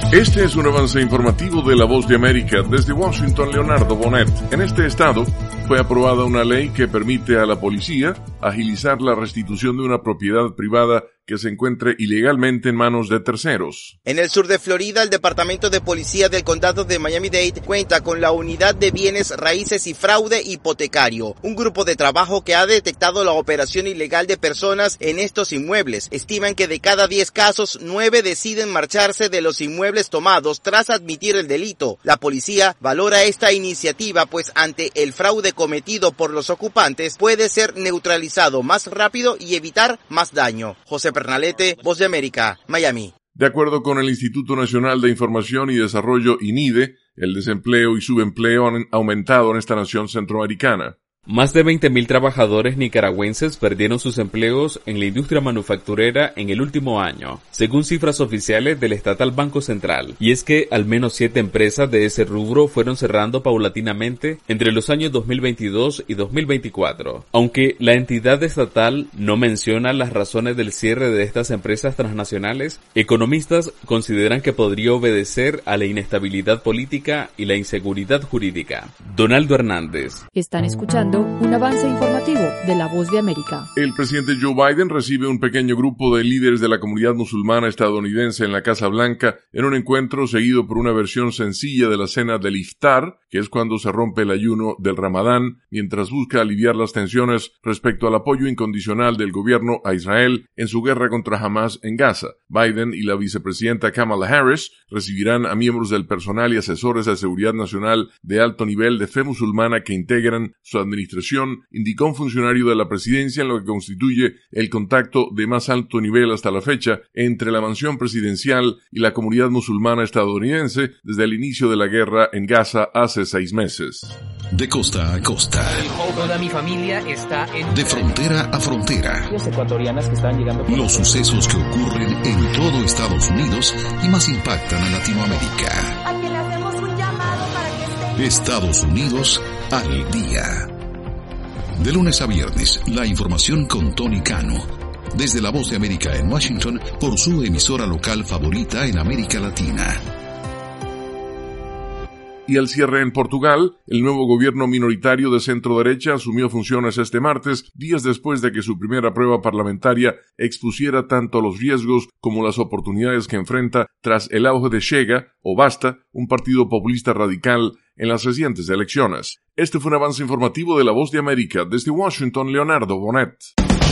Este es un avance informativo de La Voz de América. Desde Washington, Leonardo Bonet. En este estado fue aprobada una ley que permite a la policía agilizar la restitución de una propiedad privada que se encuentre ilegalmente en manos de terceros. En el sur de Florida, el Departamento de Policía del Condado de Miami-Dade cuenta con la Unidad de Bienes Raíces y Fraude Hipotecario, un grupo de trabajo que ha detectado la operación ilegal de personas en estos inmuebles. Estiman que de cada 10 casos, 9 deciden marcharse de los inmuebles tomados tras admitir el delito. La policía valora esta iniciativa, pues ante el fraude cometido por los ocupantes puede ser neutralizado más rápido y evitar más daño. José Pernalete, Voz de América, Miami. De acuerdo con el Instituto Nacional de Información y Desarrollo INIDE, el desempleo y subempleo han aumentado en esta nación centroamericana. Más de 20.000 trabajadores nicaragüenses perdieron sus empleos en la industria manufacturera en el último año, según cifras oficiales del estatal Banco Central. Y es que al menos 7 empresas de ese rubro fueron cerrando paulatinamente entre los años 2022 y 2024. Aunque la entidad estatal no menciona las razones del cierre de estas empresas transnacionales, economistas consideran que podría obedecer a la inestabilidad política y la inseguridad jurídica. Donaldo Hernández. Están escuchando un avance informativo de La Voz de América. El presidente Joe Biden recibe un pequeño grupo de líderes de la comunidad musulmana estadounidense en la Casa Blanca en un encuentro seguido por una versión sencilla de la cena del iftar, que es cuando se rompe el ayuno del Ramadán, mientras busca aliviar las tensiones respecto al apoyo incondicional del gobierno a Israel en su guerra contra Hamas en Gaza. Biden y la vicepresidenta Kamala Harris recibirán a miembros del personal y asesores de seguridad nacional de alto nivel de fe musulmana que integran su administración, indicó un funcionario de la presidencia, en lo que constituye el contacto de más alto nivel hasta la fecha entre la mansión presidencial y la comunidad musulmana estadounidense desde el inicio de la guerra en Gaza hace 6 meses. De costa a costa. Toda mi familia está en... De frontera a frontera. Las ecuatorianas que están llegando... Los sucesos que ocurren en todo Estados Unidos y más impactan a Latinoamérica. A quien le hacemos un llamado para que esté... Estados Unidos al día. De lunes a viernes, la información con Tony Cano. Desde La Voz de América en Washington, por su emisora local favorita en América Latina. Y al cierre en Portugal, el nuevo gobierno minoritario de centro-derecha asumió funciones este martes, días después de que su primera prueba parlamentaria expusiera tanto los riesgos como las oportunidades que enfrenta tras el auge de Chega, o Basta, un partido populista radical, en las recientes elecciones. Este fue un avance informativo de La Voz de América. Desde Washington, Leonardo Bonet.